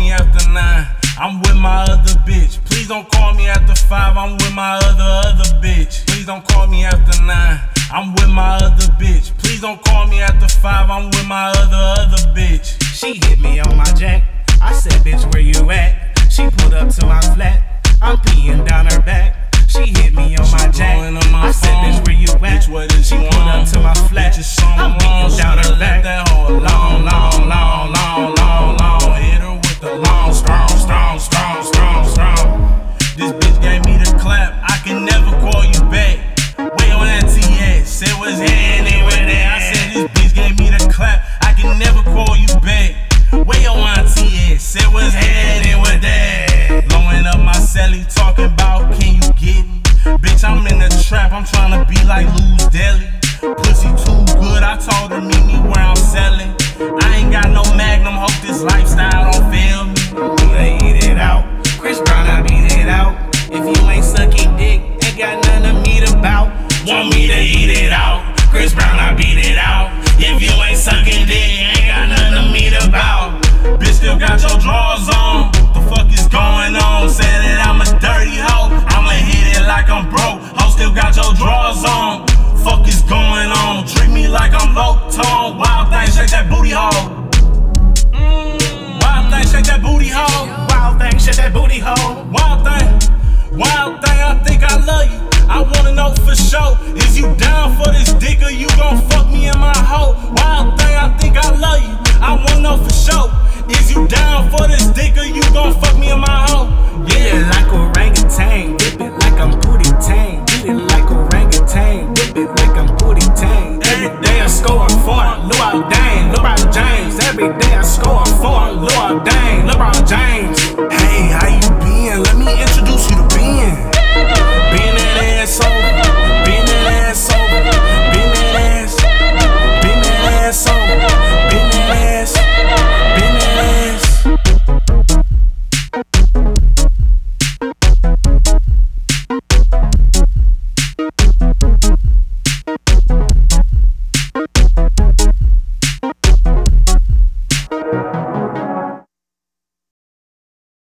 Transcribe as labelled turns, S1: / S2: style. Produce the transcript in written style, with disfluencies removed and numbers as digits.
S1: me after 9. I'm with my other bitch. Please don't call me after 5. I'm with my other bitch. Please don't call me after 9. I'm with my other bitch. Please don't call me after 5. I'm with my other bitch.
S2: She hit me on my jack. I said, bitch, where you at? She pulled up to my flat. I'm peeing down her back. She hit me on my jack. I said, bitch, where you at? She pulled up to my flat. I'm peeing down her back.
S1: Long, long, long, long, long, long. Hit her with the long, strong. This bitch gave me the clap. I can never call you back. Wait on that TS. Said what's happening with that? I said this bitch gave me the clap. I can never call you back. Wait on my TS. Said what's happening with that? Blowing up my celly, talking about can you get me? Bitch, I'm in the trap. I'm trying to be like Lou's Deli. Pussy too good. I told her meet me where I'm selling. I ain't got no Magnum. Hope this lifestyle don't fail me.
S2: They eat it out. Chris Brown, I beat it out. If you ain't sucking dick, ain't got nothing to meet about.
S1: Want me to eat it out? Chris Brown, I beat it out. If you ain't sucking dick, ain't got nothing to meet about. Bitch, still got your drawers on. What the fuck is going on? Say that I'm a dirty hoe. I'ma hit it like I'm broke. Ho, still got your drawers on. Fuck is going on? Treat me like I'm low tone. Wild thing, shake that booty hole. Wild thing, shake that booty hole.
S2: Wild thing, shake that booty hole.
S1: Wild thing, I think I love you. I wanna know for sure, is you down for this dick or you gon' fuck me in my hoe? Wild thing, I think I love you. I wanna know for sure, is you down for this dick or you gon' fuck me in my hoe?
S2: Yeah, like orangutan, whip it like I'm booty tang. Beat it like orangutan, whip it like I'm booty tang. Every day I score for LeBron Dang, LeBron James. Every day I score for LeBron Dang, LeBron James.
S1: Hey, how you been? Let me introduce